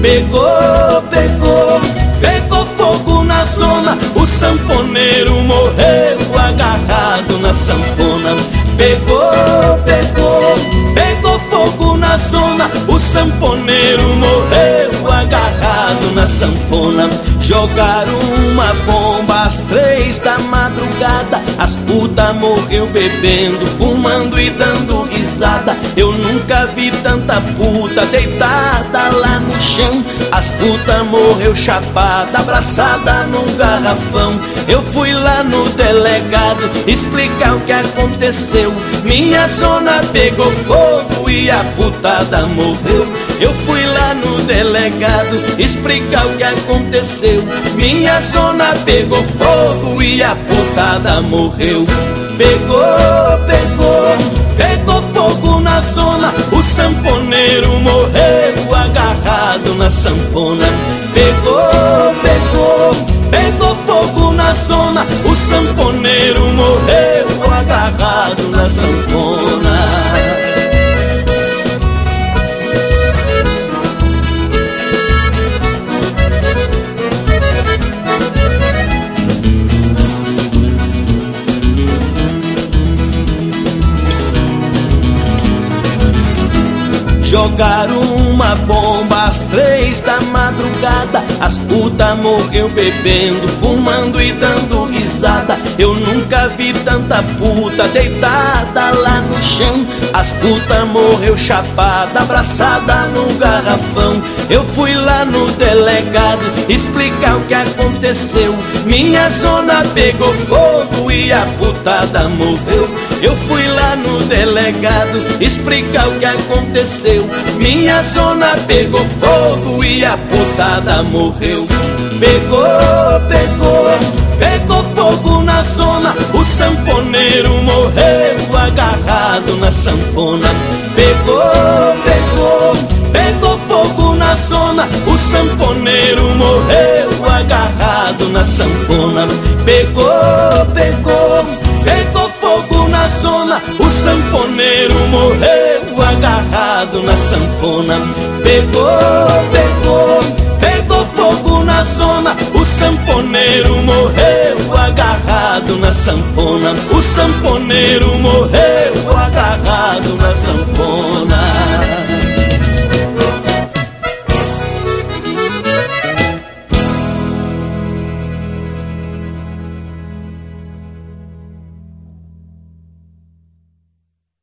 Pegou, pegou, pegou fogo na zona, o sanfoneiro morreu agarrado na sanfona. Pegou, pegou, pegou fogo na zona, o sanfoneiro morreu agarrado na sanfona. Jogaram uma bomba às 3 da madrugada, as putas morreu bebendo, fumando e dando risada. Eu nunca vi tanta puta deitada lá no chão. As putas morreu chapada, abraçada num garrafão. Eu fui lá no delegado explicar o que aconteceu. Minha zona pegou fogo e a putada morreu. Eu fui lá no delegado explicar o que aconteceu. Minha zona pegou fogo e a putada morreu. Pegou, pegou, pegou fogo na zona, o sanfoneiro morreu agarrado na sanfona. Pegou, pegou, pegou fogo na zona, o sanfoneiro morreu agarrado na sanfona. Jogaram uma bomba às 3 da madrugada, as putas morreu bebendo, fumando e dando risada. Eu nunca vi tanta puta deitada lá no chão. As putas morreu chapada, abraçada num garrafão. Eu fui lá no delegado explicar o que aconteceu. Minha zona pegou fogo e a putada morreu. Eu fui lá no delegado explicar o que aconteceu. Minha zona pegou fogo e a putada morreu. Pegou, pegou, pegou fogo na zona, o sanfoneiro morreu agarrado na sanfona. Pegou, pegou, pegou fogo na zona, o sanfoneiro morreu agarrado na sanfona. Pegou, pegou, pegou fogo na zona, o sanfoneiro morreu agarrado na sanfona. Pegou, pegou, pegou fogo na zona, o sanfoneiro morreu agarrado na sanfona. O sanfoneiro morreu agarrado na sanfona.